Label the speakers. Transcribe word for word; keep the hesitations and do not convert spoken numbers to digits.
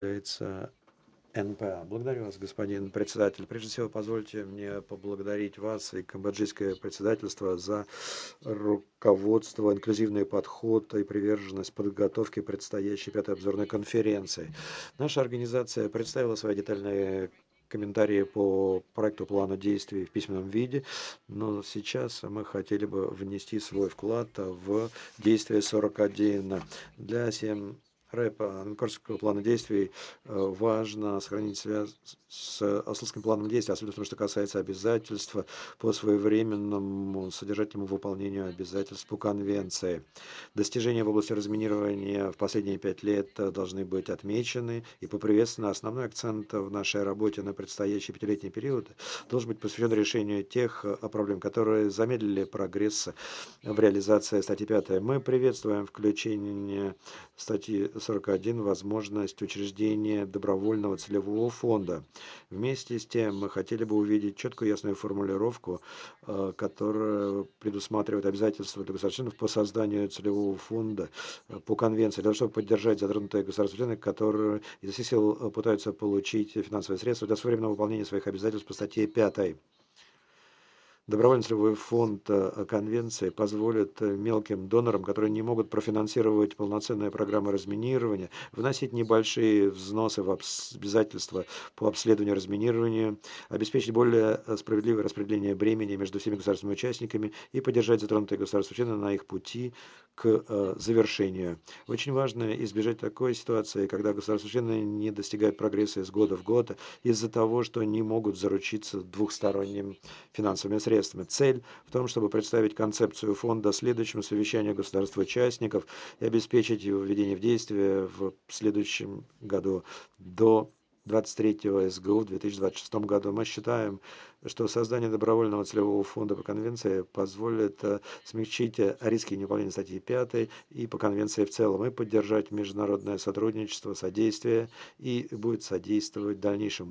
Speaker 1: Является эн пэ а. Благодарю вас, господин председатель. Прежде всего, позвольте мне поблагодарить вас и камбоджийское председательство за руководство, инклюзивный подход и приверженность подготовке предстоящей пятой обзорной конференции. Наша организация представила свои детальные комментарии по проекту плана действий в письменном виде, но сейчас мы хотели бы внести свой вклад в действие сорок один. Для семь рэпа Анкорского плана действий э, важно сохранить связь с Ословским планом действий, особенно потому, что касается обязательств по своевременному содержательному выполнению обязательств по конвенции. Достижения в области разминирования в последние пять лет должны быть отмечены и поприветствованы. Основной акцент в нашей работе на предстоящий пятилетний период должен быть посвящен решению тех проблем, которые замедлили прогресс в реализации статьи пятой. Мы приветствуем включение статьи сорок один возможность учреждения добровольного целевого фонда. Вместе с тем мы хотели бы увидеть четкую ясную формулировку, которая предусматривает обязательства для государств по созданию целевого фонда по конвенции, для того, чтобы поддержать затронутые государства, которые изо всех сил пытаются получить финансовые средства для своевременного выполнения своих обязательств по статье пятой. Добровольный целевой фонд конвенции позволит мелким донорам, которые не могут профинансировать полноценные программы разминирования, вносить небольшие взносы в обязательства по обследованию разминирования, обеспечить более справедливое распределение бремени между всеми государственными участниками и поддержать затронутые государства-члены на их пути к завершению. Очень важно избежать такой ситуации, когда государства-члены не достигают прогресса из года в год из-за того, что не могут заручиться двухсторонним финансовыми средствами. Цель в том, чтобы представить концепцию фонда следующему совещанию государств-участников и обеспечить его введение в действие в следующем году до двадцать третьего эс гэ у в две тысячи двадцать шестом году. Мы считаем, что создание добровольного целевого фонда по конвенции позволит смягчить риски невыполнения статьи пятой и по конвенции в целом, и поддержать международное сотрудничество, содействие и будет содействовать дальнейшему